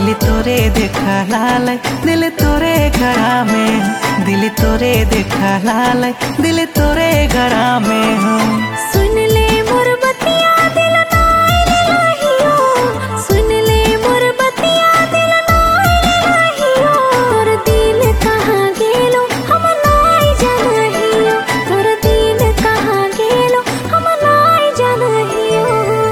दिल तोरे देखा लाल दिल तोरे घरा में हो, दिल तोरे देखा लाल दिल तोरे घरा में हो। सुन ले मोर बतिया दिल नाई लाहियो, सुन ले मोर बतिया दिल नाई लाहियो। तोर दिल कहाँ गेलो हम नाई जानहियो, तोर दिल कहाँ गेलो हम नाई जानहियो।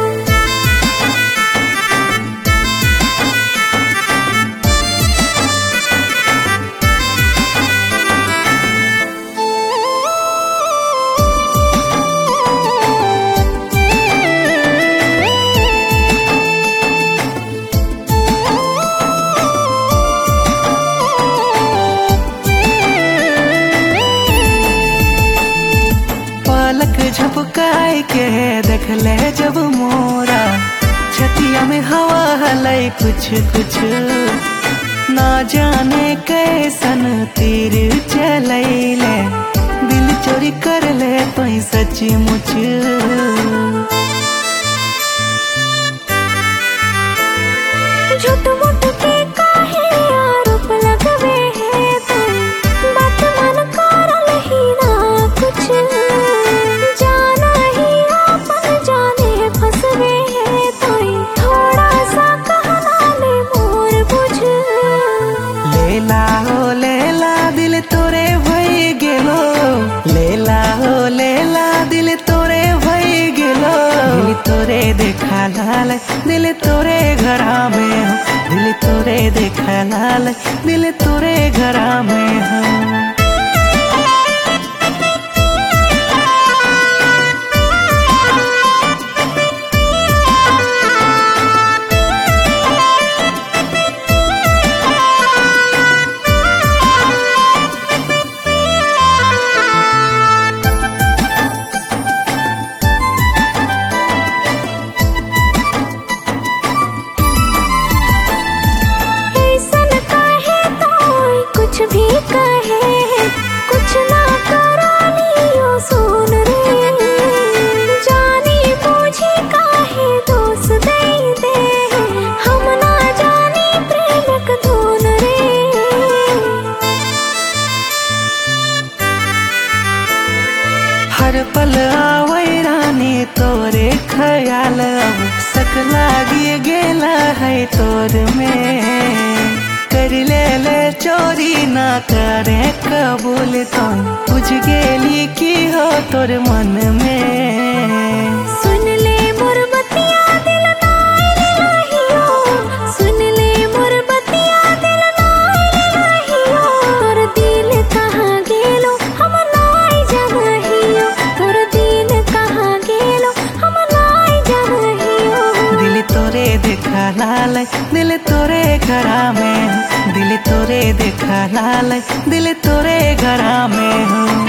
पलक झपकाए के देख ले जब मोरा, छतिया में हवा हलाई कुछ कुछ। ना जाने कैसन तीर चलैले, दिल चोरी कर ले तो सची मुच। झूठ मूठ के काहे आरोप लगवे है तोय, बात मन करल ही ना कुछ। जाना ही आपन जाने फसवे है तोय, थोड़ा सा कहना ले मोर बुझ। लेला हो लेला दिल तोरे भई गेलो, लेला हो लेला दिल तोरे भई गेलो। दिल तोरे देखा लाल दिल तोरे घरा में हो, दिल तोरे देखा लाल दिल तोरे घरा में हो। कुछ भी कहे कुछ ना करा लियो सुन रे, जानी बूझी काहे दोष दे दे, हम ना जानी प्रेमक धुन रे। हर पल आवै रानी तोरे ख्याल, अब सक लागी गेला है तोर में। कर ले चोरी ना करे कबूल तो बुझ गेली की हो तोर मन में। सुन ले मोर बतिया दिल नाई लाहियो, सुन ले मोर बतिया दिल नाई लाहियो। तोर दिल कहाँ गेलो हम नाई जानहियो, तोर दिल कहाँ गेलो हम नाई जानहियो। दिल तोरे देखा लाल दिल तोरे घरा में हो, दिल तोरे देखा लाल दिल तोरे घरा में हो।